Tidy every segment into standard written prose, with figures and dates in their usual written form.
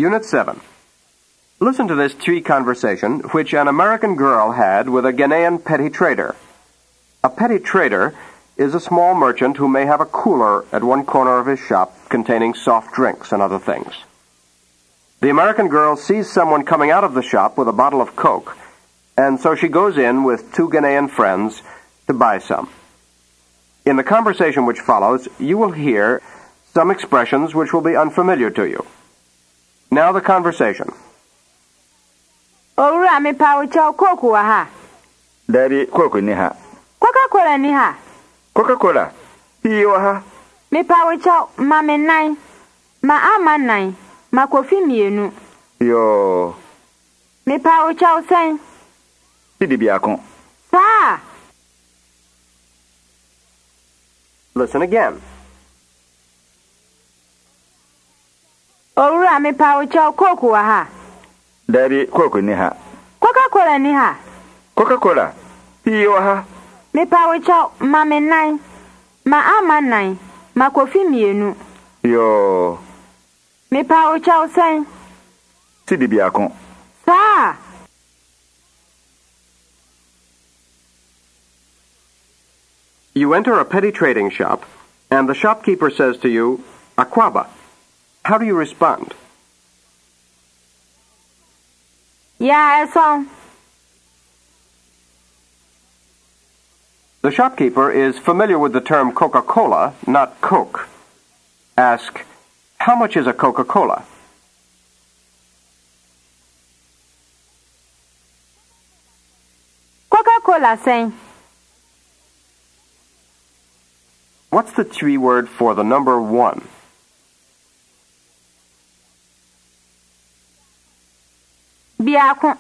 Unit 7. Listen to this tree conversation which an American girl had with a Ghanaian petty trader. A petty trader is a small merchant who may have a cooler at one corner of his shop containing soft drinks and other things. The American girl sees someone coming out of the shop with a bottle of Coke, and so she goes in with two Ghanaian friends to buy some. In the conversation which follows, you will hear some expressions which will be unfamiliar to you. Now the conversation. Owura me pawo chow Coke wa ha. Daddy, Coke ni ha. Coca-Cola ni ha. Coca-Cola. Pii wa ha. Me pawo chow ma me nine. Ma ama nine. Ma kofi mienu. Yo. Me pawo chow sen. Sidi biakon. Sa. Listen again. Owura me pawo chow Coke wa ha. Daddy, Coke ni ha. Coca-Cola ni ha. Coca-Cola. Pii wa ha. Me pawo chow ma me nine. Ma ama nine. Ma kofi mienu. Yo. Me pawo chow sen. Sidi biakon. Sa. You enter a petty trading shop, and the shopkeeper says to you, Akwaba. How do you respond? Yeah, eso. The shopkeeper is familiar with the term Coca-Cola, not Coke. Ask, how much is a Coca-Cola? Coca-Cola sen. What's the Twi word for the number 1? Biakon.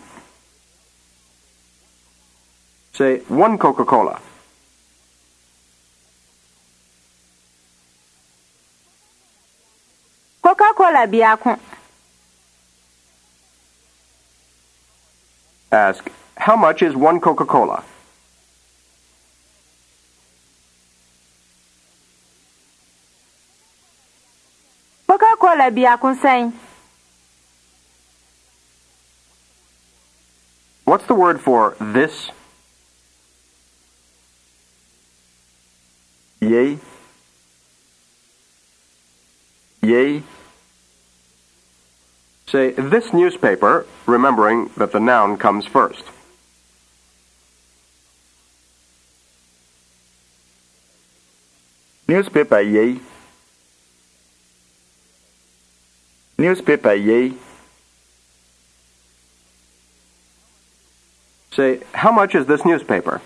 Say, 1 Coca-Cola. Coca-Cola biakon. Ask, how much is 1 Coca-Cola? Coca-Cola biakon sen. What's the word for this? Yay. Yay. Say, this newspaper, remembering that the noun comes first. Newspaper yay. Newspaper yay. Say, how much is this newspaper?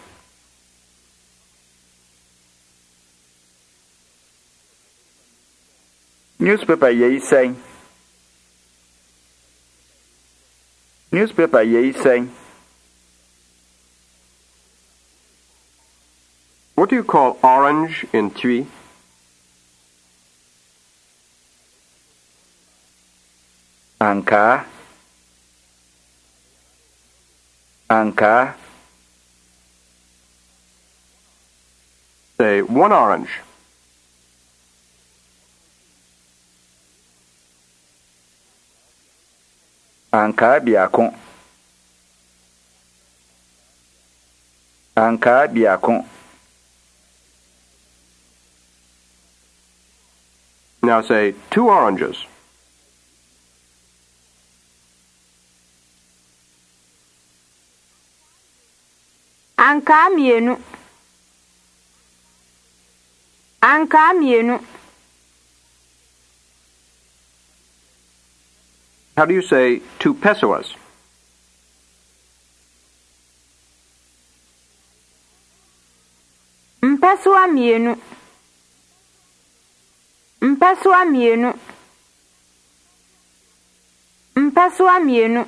Newspaper yay saying. Newspaper yay saying. What do you call orange in Twi? Anka. Anka. Say, 1 orange. Anka biakon. Anka biakon. Now say, 2 oranges. Anka mienu. Anka mienu. How do you say 2 pesos? Mpeswa mienu. Mpeswa mienu. Mpeswa mienu.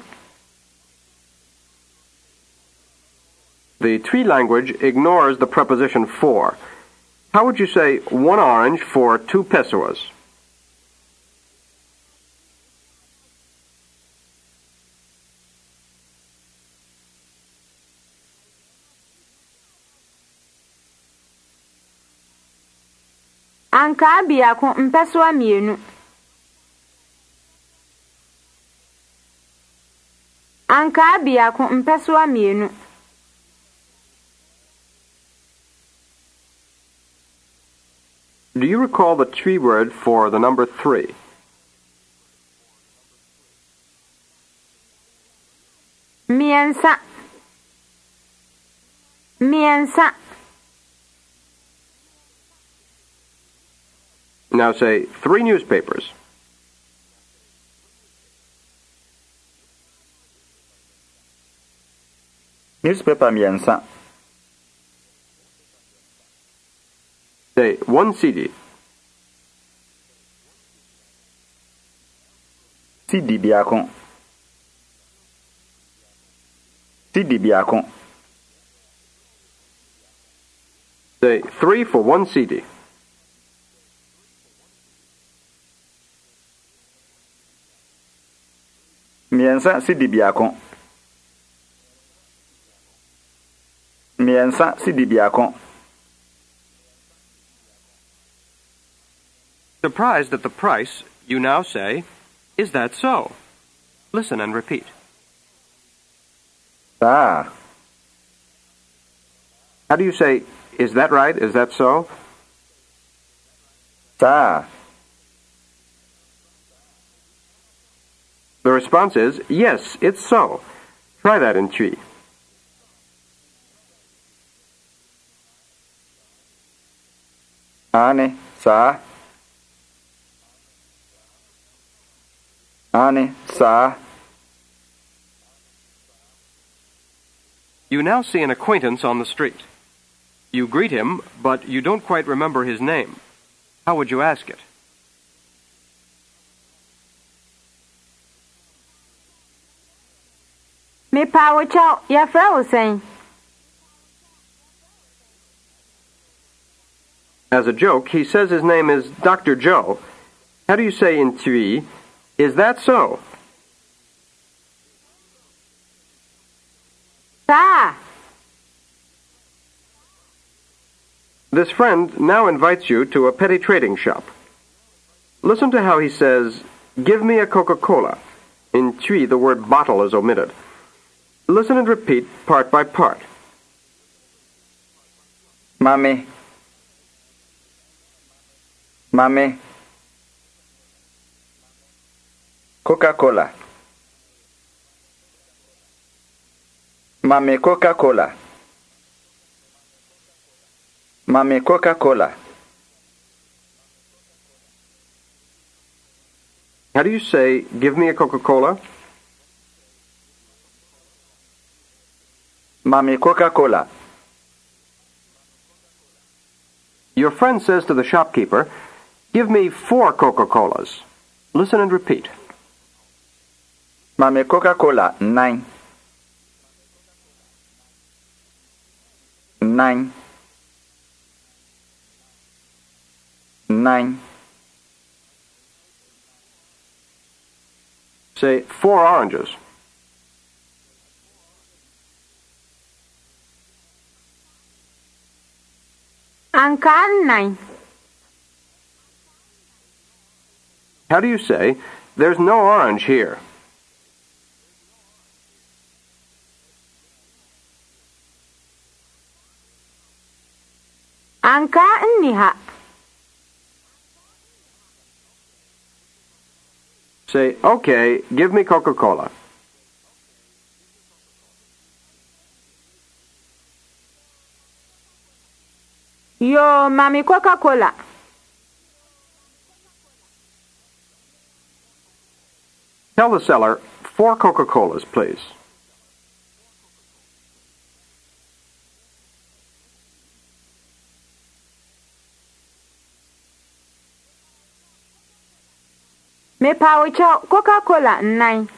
The Twi language ignores the preposition for. How would you say 1 orange for 2 pesos? Anka biakon mpeswa mienu. Ankaa biako mpɛ so a mmienu. Do you recall the tree word for the number 3? Mmiɛnsa. Mmiɛnsa. Now say 3 newspapers. Newspaper mmiɛnsa. Say 1 CD. CD biako. CD biako. Say 3 for 1 CD. Mmiɛnsa CD biako. Mmiɛnsa CD biako. Surprised at the price, you now say, "Is that so?" Listen and repeat. Saa. How do you say, "Is that right? Is that so?" Saa. The response is, "Yes, it's so." Try that in Twi. Ane. Saa. Ane. Saa. You now see an acquaintance on the street. You greet him, but you don't quite remember his name. How would you ask it? Mepa wo kyɛw, yɛfrɛ wo sɛn? As a joke, he says his name is Dr. Joe. How do you say in Twi, "Is that so?" Saa. This friend now invites you to a petty trading shop. Listen to how he says, "Give me a Coca-Cola." In Twi, the word bottle is omitted. Listen and repeat part by part. Mame. Mame. Coca-Cola. Mame Coca-Cola. Mame Coca-Cola. How do you say, "Give me a Coca-Cola"? Mame Coca-Cola. Your friend says to the shopkeeper, "Give me 4 Coca-Colas." Listen and repeat. Mame Coca-Cola 9. 9. 9. Say 4 oranges. Ankaa nnan. How do you say, "There's no orange here"? Ankaa nni ha. Say, "Okay, give me Coca-Cola." Yo, mami Coca-Cola. Tell the seller, 4 Coca-Colas, please. Mepa wo kyɛw, Coca-Cola nnan.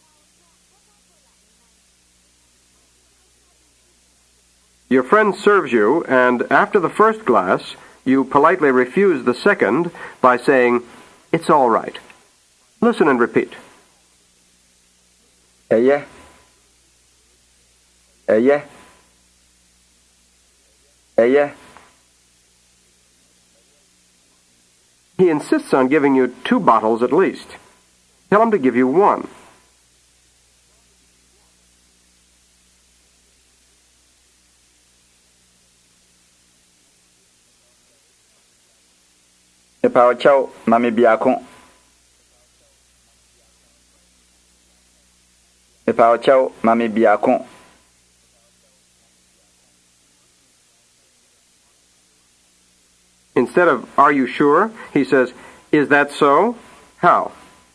Your friend serves you, and after the first glass, you politely refuse the second by saying, "It's all right." Listen and repeat. Eye. Eye. Eye. He insists on giving you 2 bottles at least. Tell him to give you 1. Mepaokyɛw ma me biako. Mepaokyɛw ma me biako. Instead of, are you sure? He says, is that so? How?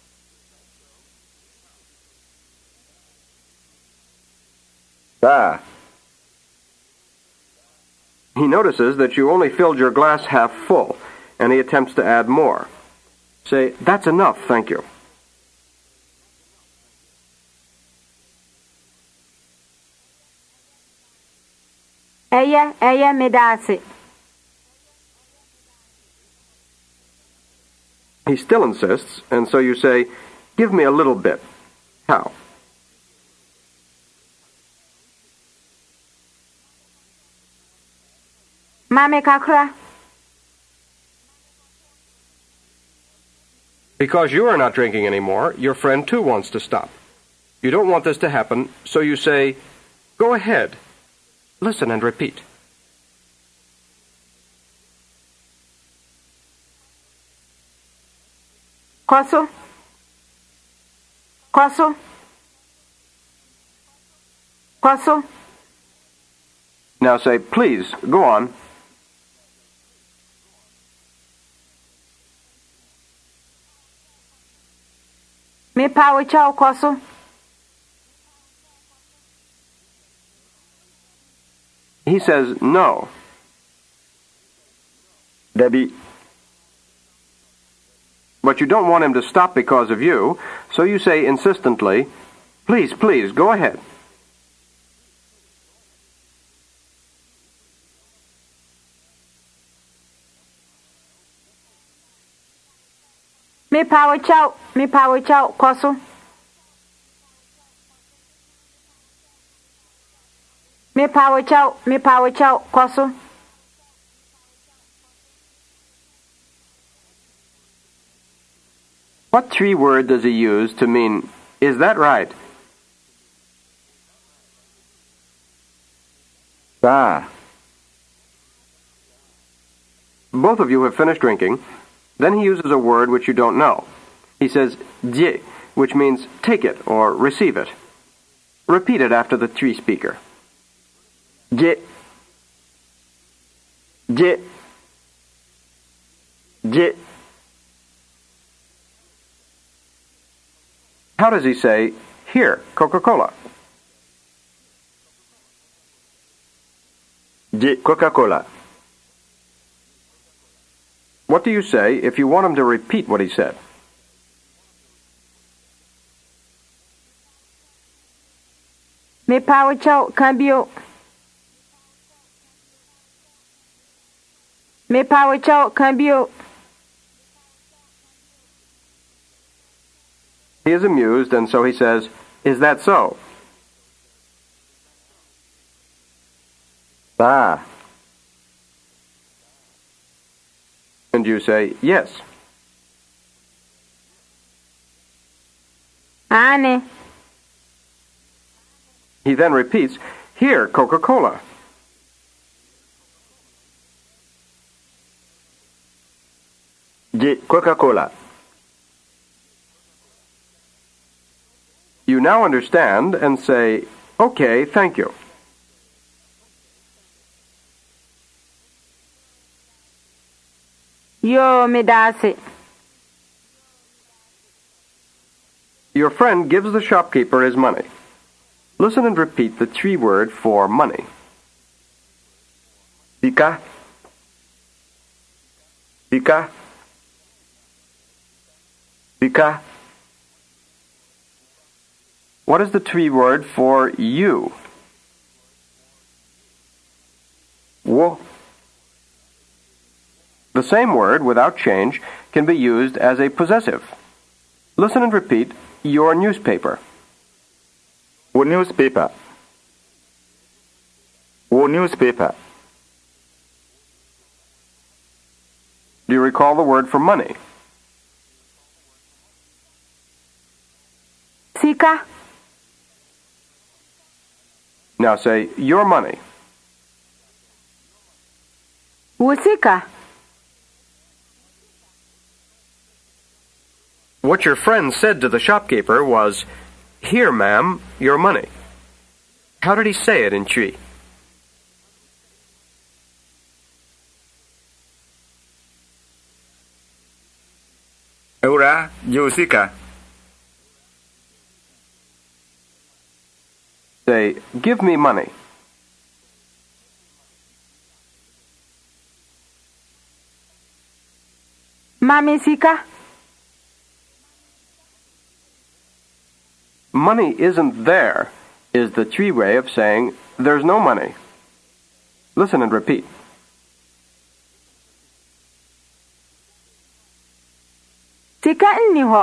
Saa. He notices that you only filled your glass half full, and he attempts to add more. Say, that's enough, thank you. Ɛyɛ medase. He still insists, and so you say, give me a little bit. How? Mame kakra. Because you are not drinking anymore, your friend too wants to stop. You don't want this to happen, so you say, go ahead. Listen and repeat. Koso. Koso. Koso. Now say, please, go on. Mepaokyɛw koso. He says, no. Dabi. But you don't want him to stop because of you, so you say insistently, please, please, go ahead. Mepaokyɛw koso. Mepaokyɛw koso. What three word does he use to mean, is that right? Saa. Both of you have finished drinking. Then he uses a word which you don't know. He says, "Dje," which means take it or receive it. Repeat it after the tree speaker. Je. Je. Je. How does he say, here, Coca-Cola? Je Coca-Cola. What do you say if you want him to repeat what he said? Mepaokyɛw kabio. Mepaokyɛw kabio. He is amused, and so he says, is that so? Saa. And you say, yes. Ane. He then repeats, here, Coca-Cola. Je Coca-Cola. You now understand and say, okay, thank you. Yo medase. Your friend gives the shopkeeper his money. Listen and repeat the tree word for money. Sika. Sika. Sika. What is the tree word for you? Wo. The same word, without change, can be used as a possessive. Listen and repeat, your newspaper. Wo newspaper. Wo newspaper. Do you recall the word for money? Sika. Now say, your money. Wo sika. What your friend said to the shopkeeper was, "Here, ma'am, your money." How did he say it in Twi? Ewura, Josika. Say, "Give me money." Mami sika. Money isn't there is the Twi way of saying there's no money. Listen and repeat. Sika nni hɔ.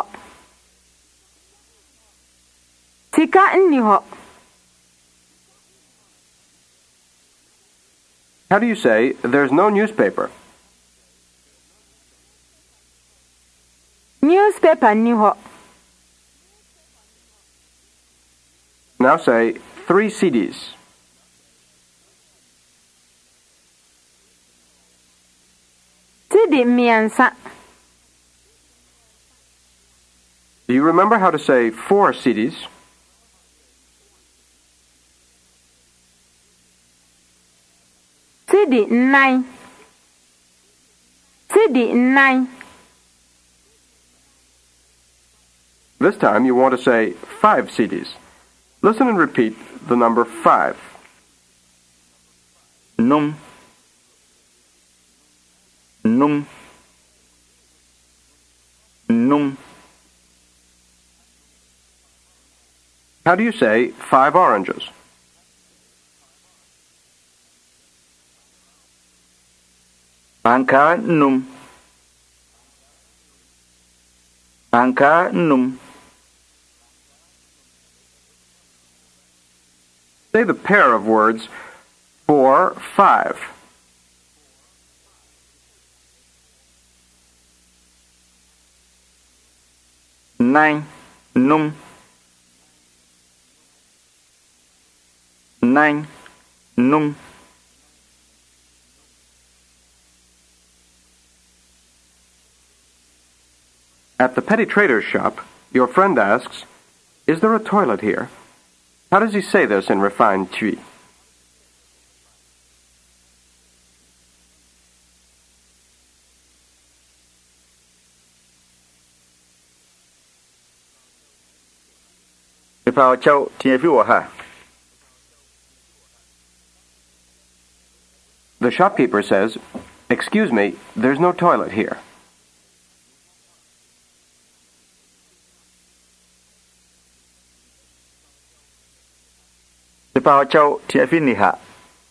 Sika nni hɔ. How do you say there's no newspaper? Newspaper nni hɔ. Now say 3 CDs. Sidi mmiɛnsa. Do you remember how to say 4 CDs? Sidi nnan. Sidi nnan. This time you want to say 5 CDs. Listen and repeat the number 5. Num. Num. Num. How do you say 5 oranges? Anka num. Anka num. Say the pair of words 4, 5. Nine. Num. Nine. Num. At the petty trader's shop, your friend asks, "Is there a toilet here?" How does he say this in refined Twi? Mepa ɔkyɛw tiafi wɔ ha. The shopkeeper says, "Excuse me, there's no toilet here." Mepa ɔkyɛw tiafi ni ha.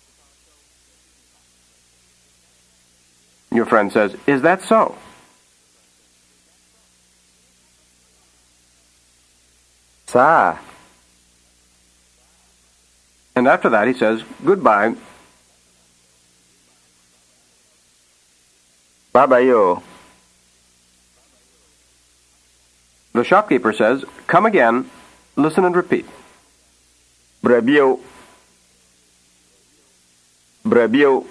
Your friend says, "Is that so?" Saa. And after that he says, "Goodbye." Bye-bye yo. The shopkeeper says, "Come again. Listen and repeat." Brabio. Brabio.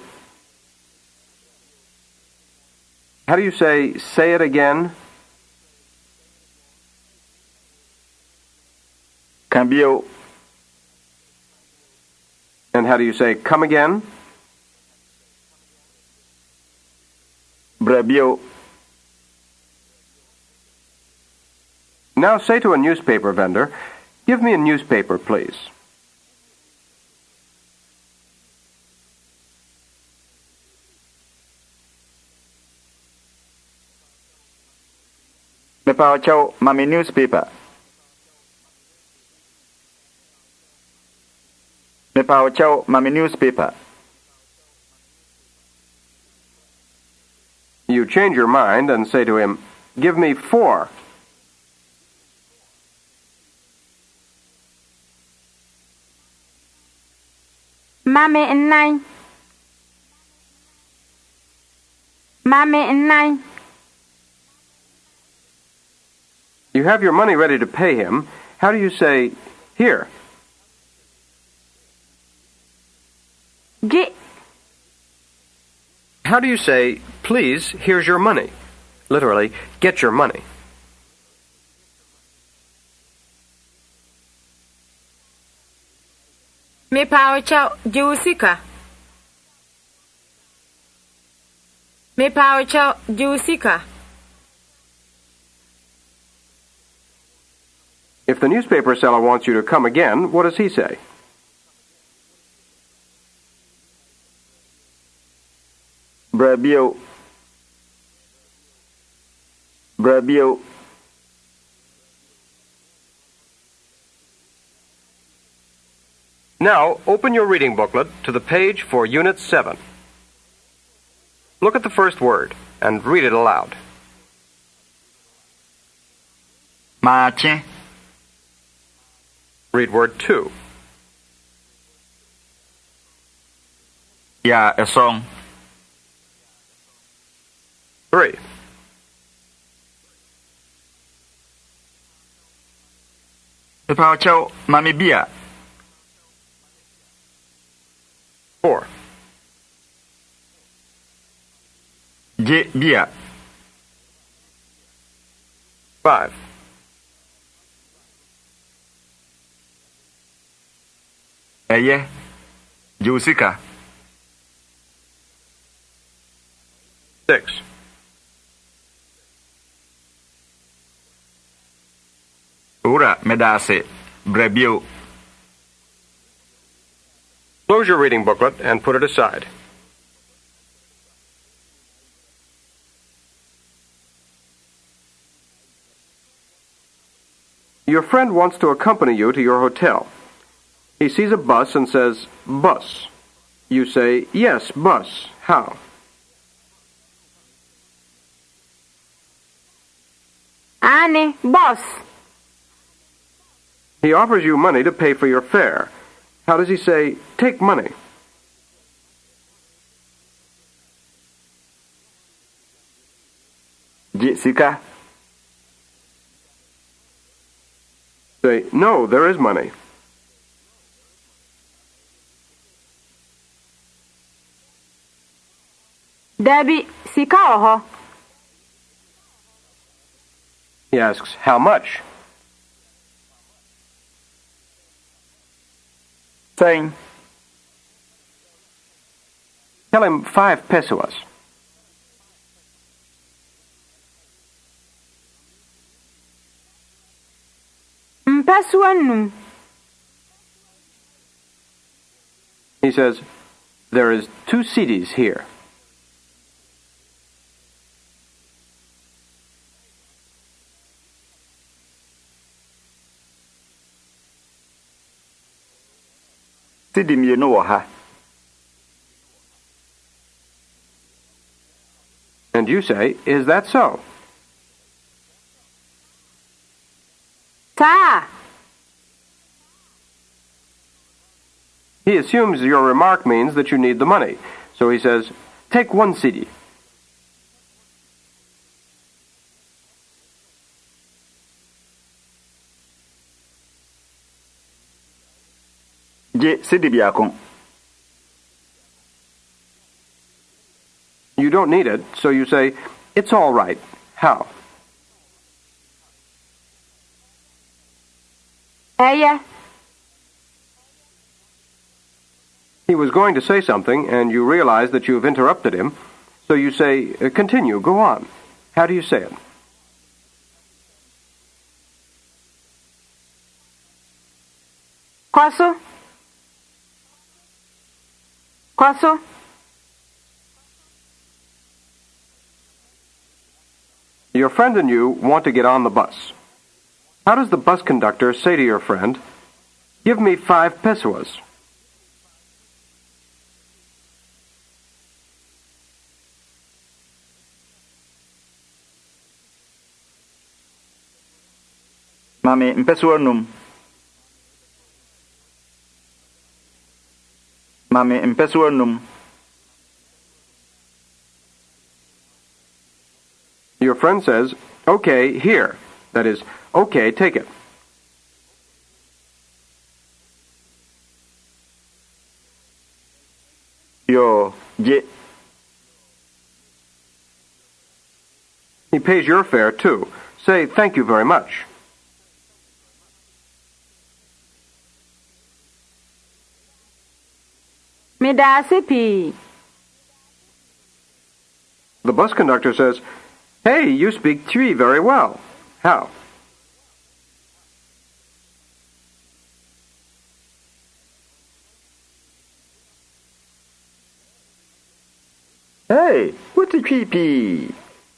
How do you say it again? Cambio. And how do you say come again? Brabio. Now say to a newspaper vendor, "Give me a newspaper, please." Mepa ɔkyɛw mami newspaper. Mepa ɔkyɛw mami newspaper. You change your mind and say to him, "Give me 4. Mami nnan. Mami nnan. You have your money ready to pay him. How do you say, "Here"? G. How do you say, "Please, here's your money"? Literally, get your money. Mepawcha Jusika. Mepawcha Jusika. If the newspaper seller wants you to come again, what does he say? Brabio. Brabio. Now, open your reading booklet to the page for Unit 7. Look at the first word and read it aloud. Mache. Read word 2. Ya a song. 3. Mepawcha mami bia. 4. Je bia. 5. Eye. Jusika. 6. Ura medase. Brabio. Close your reading booklet and put it aside. Your friend wants to accompany you to your hotel. He sees a bus and says, "Bus." You say, "Yes, bus." How? Annie, boss. He offers you money to pay for your fare. How does he say, "Take money"? Je sika. Say, "No, there is money." Debbie, sika oho. He asks, "How much?" Saying. Tell him 5 pesos. Mpasuanum. He says, "There is 2 cedis here." Sidi mienu wɔ ha. And you say, "Is that so?" Ta. He assumes your remark means that you need the money. So he says, "Take 1 cedi." Je sidi biako. You don't need it, so you say, "It's all right." How? Eye. He was going to say something, and you realize that you've interrupted him, so you say, "Continue, go on." How do you say it? Kwaso. Kwaso. Your friend and you want to get on the bus. How does the bus conductor say to your friend, "Give me 5 pesos"? Mami mpasuanum. Mami mpasuanum. Your friend says, "Okay, here." That is, "Okay, take it." Yo, je. He pays your fare, too. Say, "Thank you very much." Medase pii. The bus conductor says, "Hey, you speak Twi very well. How?" Hey, what's a pee?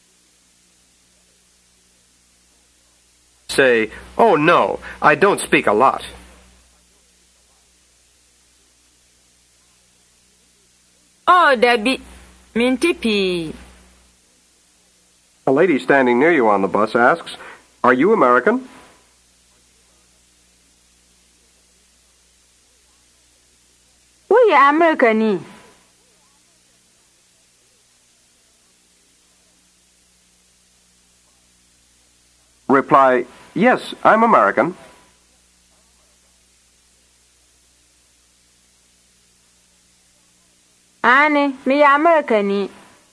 Say, "Oh no, I don't speak a lot." Oh, Debbie, minti pii. A lady standing near you on the bus asks, "Are you American?" Woyɛ Americani? Reply, "Yes, I'm American." Ane, meyɛ Americani.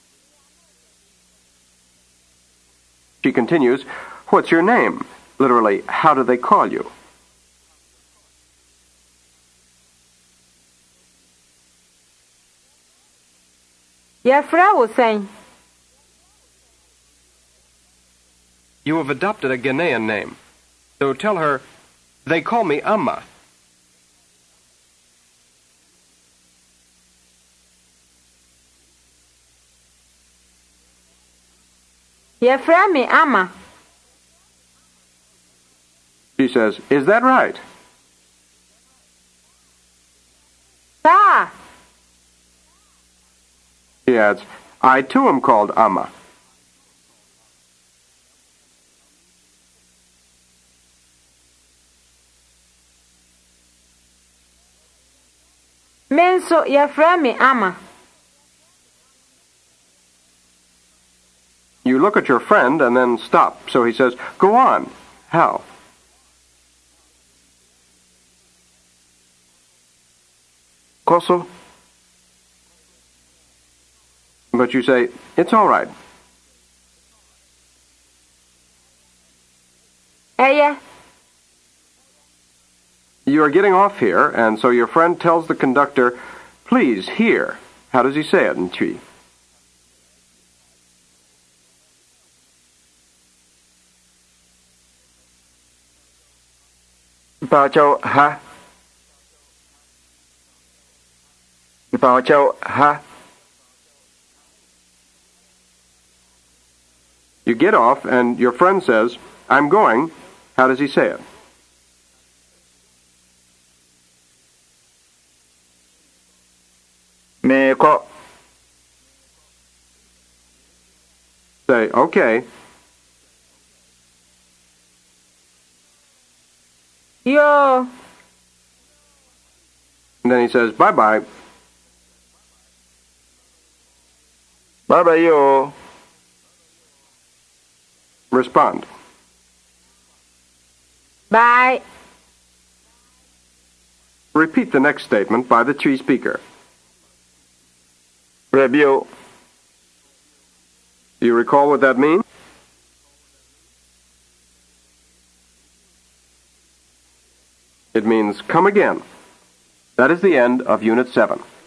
She continues, "What's your name?" Literally, how do they call you? Yɛfrɛ wo sɛn? You have adopted a Ghanaian name. So tell her, "They call me Amma." Yɛfrɛ me Ama. She says, "Is that right?" Saa. She adds, "I too am called Amma." Me nso yɛfrɛ me Ama. You look at your friend and then stop. So he says, "Go on." How? Koso, But you say, "It's all right." Ɛyɛ. You are getting off here, and so your friend tells the conductor, "Please, here." How does he say it in Twi? Mpawachao ha. Mpawachao ha. You get off, and your friend says, "I'm going." How does he say it? Meko. Say, "Okay." Yo. And then he says, "Bye-bye." Bye bye yo. Respond. Bye. Repeat the next statement by the Twi speaker. Rebio. Do you recall what that means? It means come again. That is the end of Unit 7.